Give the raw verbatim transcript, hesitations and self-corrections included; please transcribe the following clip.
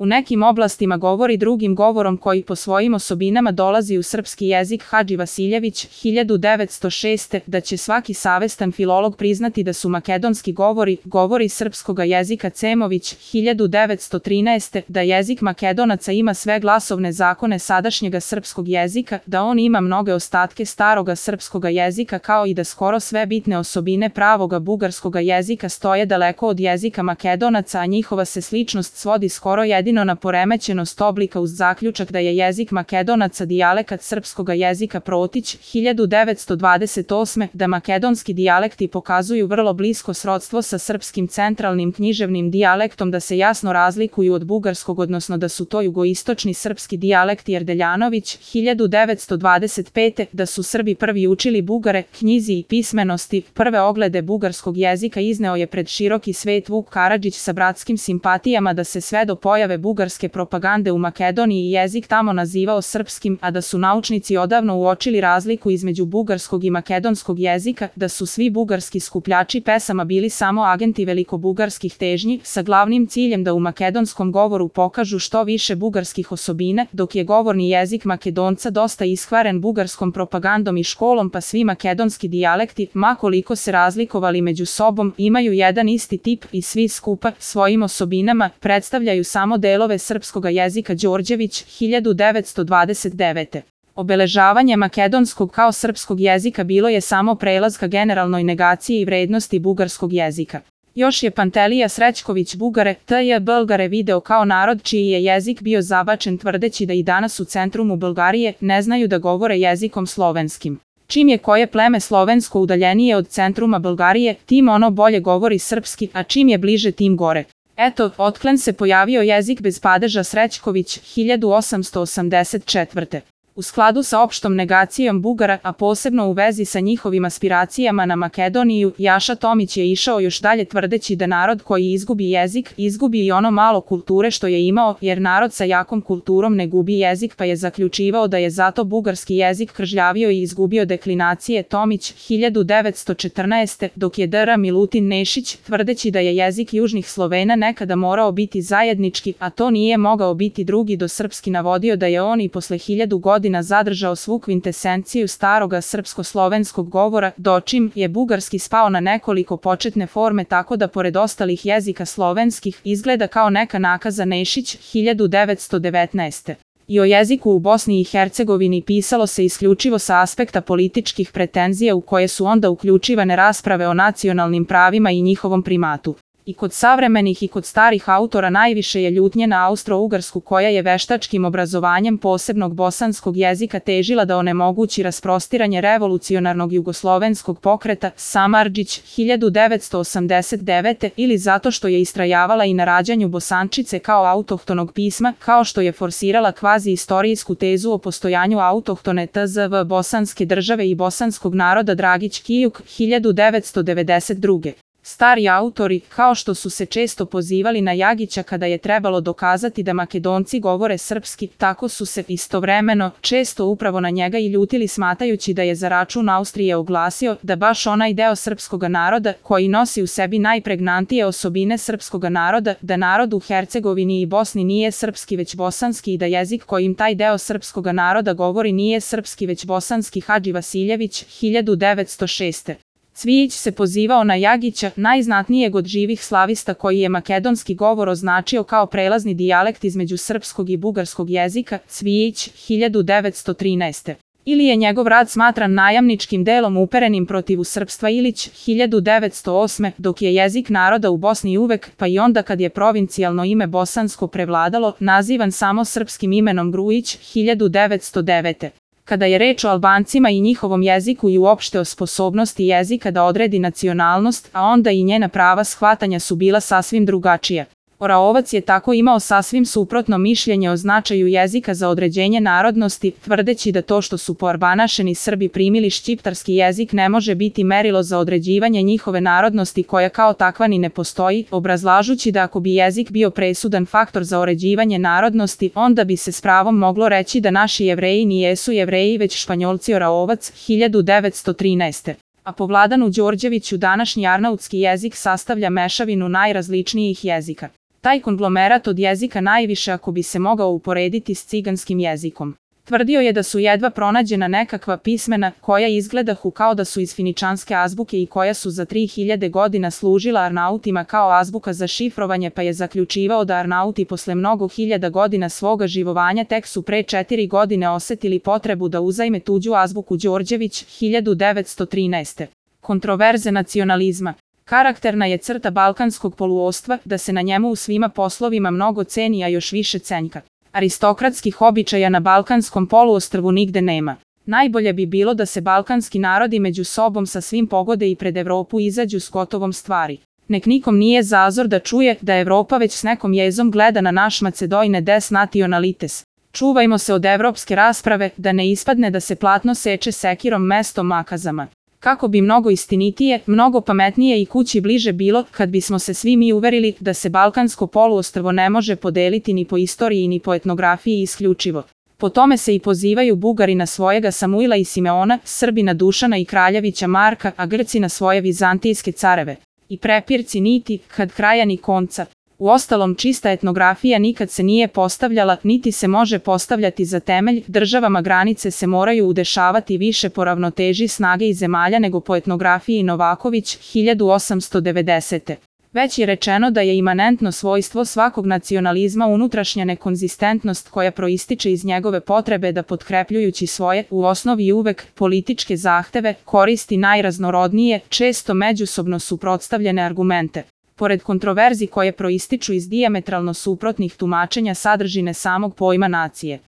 U nekim oblastima govori drugim govorom koji po svojim osobinama dolazi u srpski jezik. Hadži Vasiljević, hiljadu devetsto šeste. Da će svaki savestan filolog priznati da su makedonski govori, govori srpskoga jezika. Cemović, hiljadu devetsto trinaeste. Da jezik Makedonaca ima sve glasovne zakone sadašnjega srpskog jezika, da on ima mnoge ostatke staroga srpskoga jezika, kao i da skoro sve bitne osobine pravoga bugarskoga jezika stoje daleko od jezika Makedonaca, a njihova se sličnost svodi skoro jedino na poremećenost oblika uz zaključak da je jezik Makedonaca dijalekat srpskoga jezika. Protić, hiljadu devetsto dvadeset osme. Da makedonski dijalekti pokazuju vrlo blisko srodstvo sa srpskim centralnim književnim dijalektom, da se jasno razlikuju od bugarskog, odnosno da su to jugoistočni srpski dijalekti. Erdeljanović, hiljadu devetsto dvadeset pete. Da su Srbi prvi učili Bugare, knjizi i pismenosti. Prve oglede bugarskog jezika izneo je pred široki svet Vuk Karadžić sa bratskim simpatijama, da se sve do pojave bugarske propagande u Makedoniji jezik tamo nazivao srpskim, a da su naučnici odavno uočili razliku između bugarskog i makedonskog jezika, da su svi bugarski skupljači pesama bili samo agenti velikobugarskih težnji, sa glavnim ciljem da u makedonskom govoru pokažu što više bugarskih osobine, dok je govorni jezik Makedonca dosta iskvaren bugarskom propagandom i školom, pa svi makedonski dijalekti, ma koliko se razlikovali među sobom, imaju jedan isti tip i svi skupa svojim osobinama predstavljaju samo delove srpskoga jezika. Đorđević, hiljadu devetsto dvadeset devete. Obeležavanje makedonskog kao srpskog jezika bilo je samo prelaz ka generalnoj negaciji i vrednosti bugarskog jezika. Još je Pantelija Srećković Bugare, T J Bulgare video kao narod čiji je jezik bio zabačen, tvrdeći da i danas u centrumu Bulgarije ne znaju da govore jezikom slovenskim. Čim je koje pleme slovensko udaljenije od centruma Bulgarije, tim ono bolje govori srpski, a čim je bliže tim gore. Eto, otklen se pojavio jezik bez padeža. Srećković, hiljadu osamsto osamdeset četvrte. U skladu sa opštom negacijom Bugara, a posebno u vezi sa njihovim aspiracijama na Makedoniju, Jaša Tomić je išao još dalje tvrdeći da narod koji izgubi jezik, izgubi i ono malo kulture što je imao, jer narod sa jakom kulturom ne gubi jezik, pa je zaključivao da je zato bugarski jezik kržljavio i izgubio deklinacije. Tomić, hiljadu devetsto četrnaeste. Dok je dr Milutin Nešić, tvrdeći da je jezik južnih Slovena nekada morao biti zajednički, a to nije mogao biti drugi do srpski, navodio da je on i posle hiljadu godina zadržao svu kvintesenciju staroga srpsko-slovenskog govora, dočim je bugarski spao na nekoliko početne forme, tako da pored ostalih jezika slovenskih izgleda kao neka nakaza. Nešić, hiljadu devetsto devetnaeste. I o jeziku u Bosni i Hercegovini pisalo se isključivo sa aspekta političkih pretenzija, u koje su onda uključivane rasprave o nacionalnim pravima i njihovom primatu. I kod savremenih i kod starih autora najviše je ljutnje na Austro-Ugarsku, koja je veštačkim obrazovanjem posebnog bosanskog jezika težila da onemogući rasprostiranje revolucionarnog jugoslovenskog pokreta. Samardžić, hiljadu devetsto osamdeset devete. Ili zato što je istrajavala i na rađanju bosančice kao autohtonog pisma, kao što je forsirala kvazi-istorijsku tezu o postojanju autohtone T Z V bosanske države i bosanskog naroda. Dragić Kijuk, hiljadu devetsto devedeset druge. Stari autori, kao što su se često pozivali na Jagića kada je trebalo dokazati da Makedonci govore srpski, tako su se istovremeno često upravo na njega i ljutili, smatajući da je za račun Austrije oglasio da baš onaj deo srpskoga naroda koji nosi u sebi najpregnantije osobine srpskoga naroda, da narod u Hercegovini i Bosni nije srpski već bosanski i da jezik kojim taj deo srpskoga naroda govori nije srpski već bosanski. Hadži Vasiljević, hiljadu devetsto šeste. Cvijić se pozivao na Jagića, najznatnijeg od živih slavista koji je makedonski govor označio kao prelazni dijalekt između srpskog i bugarskog jezika. Cvijić, hiljadu devetsto trinaeste. Ili je njegov rad smatran najamničkim delom uperenim protiv srpstva. Ilić, hiljadu devetsto osme. Dok je jezik naroda u Bosni uvek, pa i onda kad je provincijalno ime bosansko prevladalo, nazivan samo srpskim imenom. Grujić, hiljadu devetsto devete. Kada je reč o Albancima i njihovom jeziku i uopšte o sposobnosti jezika da odredi nacionalnost, a onda i njena prava shvatanja su bila sasvim drugačija. Oraovac je tako imao sasvim suprotno mišljenje o značaju jezika za određenje narodnosti, tvrdeći da to što su poarbanašeni Srbi primili šćiptarski jezik ne može biti merilo za određivanje njihove narodnosti koja kao takva ni ne postoji, obrazlažući da ako bi jezik bio presudan faktor za uređivanje narodnosti, onda bi se s pravom moglo reći da naši Jevreji nijesu Jevreji već Španjolci. Oraovac, hiljadu devetsto trinaeste. A po Vladanu Đorđeviću današnji arnautski jezik sastavlja mešavinu najrazličnijih jezika. Taj konglomerat od jezika najviše ako bi se mogao uporediti s ciganskim jezikom. Tvrdio je da su jedva pronađena nekakva pismena koja izgledahu kao da su iz finičanske azbuke i koja su za tri hiljade godina služila Arnautima kao azbuka za šifrovanje, pa je zaključivao da Arnauti posle mnogo hiljada godina svoga živovanja tek su pre četiri godine osetili potrebu da uzajme tuđu azbuku. Đorđević, hiljadu devetsto trinaeste. Kontroverze nacionalizma. Karakterna je crta balkanskog poluostrva da se na njemu u svima poslovima mnogo ceni, a još više cenjka. Aristokratskih običaja na balkanskom poluostrvu nigde nema. Najbolje bi bilo da se balkanski narodi među sobom sa svim pogode i pred Evropu izađu s gotovom stvari. Nek nikom nije zazor da čuje da Evropa već s nekom jezom gleda na naš Macedojne des nationalites. Čuvajmo se od evropske rasprave, da ne ispadne da se platno seče sekirom mesto makazama. Kako bi mnogo istinitije, mnogo pametnije i kući bliže bilo kad bismo se svi mi uverili da se balkansko poluostrvo ne može podeliti ni po istoriji ni po etnografiji isključivo. Po tome se i pozivaju Bugari na svojega Samuila i Simeona, Srbi na Dušana i Kraljevića Marka, a Grci na svoje vizantijske careve. I prepirci niti, kad kraja ni konca. Uostalom, čista etnografija nikad se nije postavljala, niti se može postavljati za temelj. Državama granice se moraju udešavati više po ravnoteži snage i zemalja nego po etnografiji. Novaković, hiljadu osamsto devedesete. Već je rečeno da je imanentno svojstvo svakog nacionalizma unutrašnja nekonzistentnost koja proističe iz njegove potrebe da potkrepljujući svoje, u osnovi uvek, političke zahteve, koristi najraznorodnije, često međusobno suprotstavljene argumente. Pored kontroverzi koje proističu iz dijametralno suprotnih tumačenja sadržine samog pojma nacije.